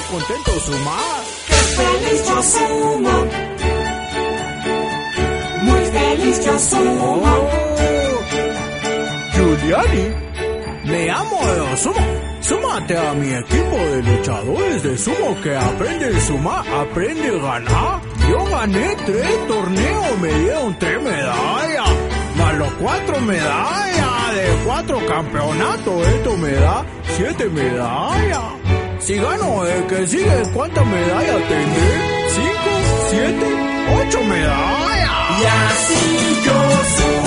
contento sumar. ¡Qué feliz yo sumo! Muy feliz yo sumo. Giuliani, me amo de sumo. Súmate a mi equipo de luchadores de sumo que aprende a sumar, aprende a ganar. Yo gané 3 torneos, me dieron 3 medallas, más los 4 medallas de 4 campeonatos. Esto me da 7 medallas. Si gano el que sigue, ¿cuántas medallas tendré? 5, 7, 8 medallas. Y así yo sumo.